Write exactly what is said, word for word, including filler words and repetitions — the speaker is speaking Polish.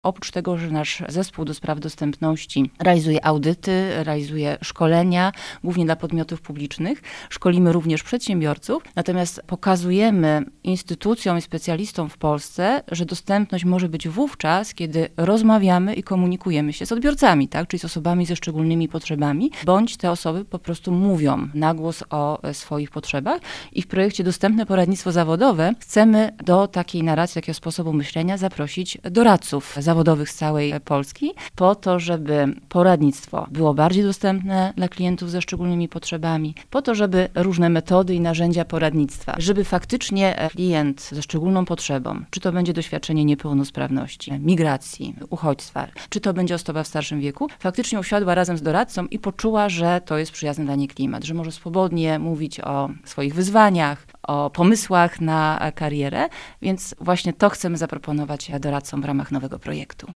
Oprócz tego, że nasz zespół do spraw dostępności realizuje audyty, realizuje szkolenia, głównie dla podmiotów publicznych, szkolimy również przedsiębiorców, natomiast pokazujemy instytucjom i specjalistom w Polsce, że dostępność może być wówczas, kiedy rozmawiamy i komunikujemy się z odbiorcami, tak? Czyli z osobami ze szczególnymi potrzebami, bądź te osoby po prostu mówią na głos o swoich potrzebach i w projekcie Dostępne Poradnictwo Zawodowe chcemy do takiej narracji, takiego sposobu myślenia zaprosić doradców zawodowych z całej Polski, po to, żeby poradnictwo było bardziej dostępne dla klientów ze szczególnymi potrzebami, po to, żeby różne metody i narzędzia poradnictwa, żeby faktycznie klient ze szczególną potrzebą, czy to będzie doświadczenie niepełnosprawności, migracji, uchodźstwa, czy to będzie osoba w starszym wieku, faktycznie usiadła razem z doradcą i poczuła, że to jest przyjazny dla niej klimat, że może swobodnie mówić o swoich wyzwaniach, o pomysłach na karierę, więc właśnie to chcemy zaproponować doradcom w ramach nowego projektu.